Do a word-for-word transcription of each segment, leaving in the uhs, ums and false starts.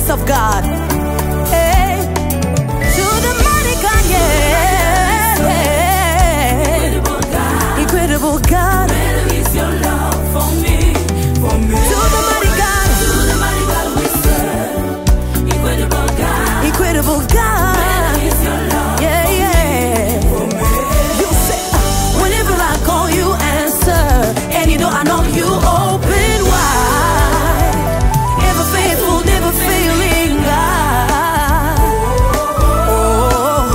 goodness of God. Hey, to the mighty God, yeah, yeah. Incredible God, incredible God. Where is your love for me, for me? To the mighty God, to the mighty God we serve. Incredible God, incredible God. Where is your love, yeah, yeah. For me? You say, uh, whenever I call you answer, and you know I know you open wide. Ever faithful, never failing God. Oh, oh,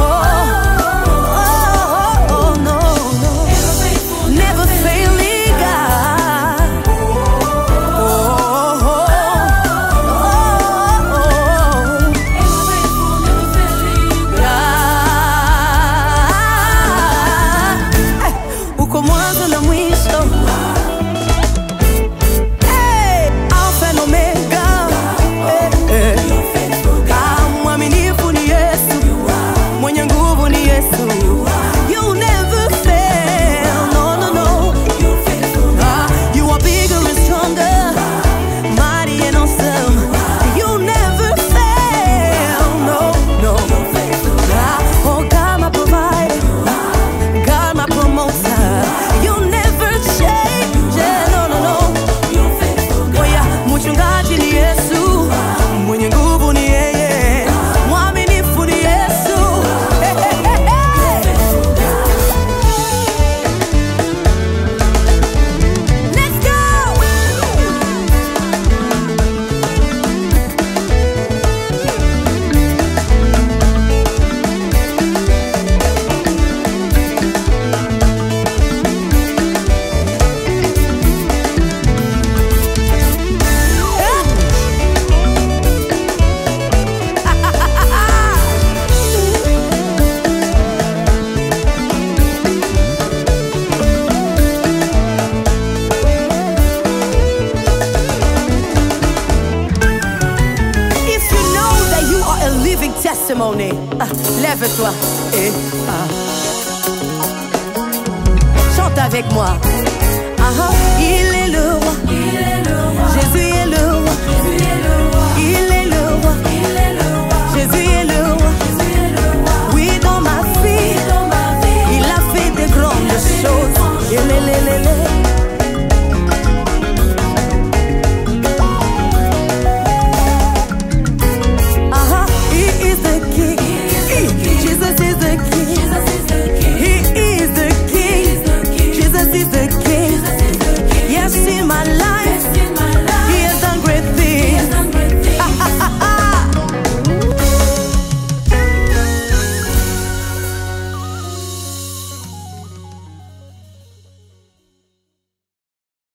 oh, oh, oh, no, no. Never failing God. Oh, oh, oh, oh. God. Uko mwanzo na mwisho. Hey, Alpha and Omega. Hey, hey. Ah, mwaminifu ni Yesu. Mwenye nguvu ni Yesu. You never fail. No, no, no. Ah, you are bigger and stronger, mighty and awesome. You never fail. No, no. Ah, oh God, my provider. God, my promoter. You never change. Yeah, no, no, no. Oh yeah, mchungaji ni Yesu. Mwenye nguvu ni yeye. Mwaminifu ni Yesu. Hey, hey, hey, hey. Let's go. If you know that you are a living testimony, ah, lève-toi et ah, chante avec moi. Ah, ah, il est le roi, Jésus est le roi, il est le roi, Jésus est le roi. Oui, dans ma vie, il a fait de grandes choses. Et les, les, les, les.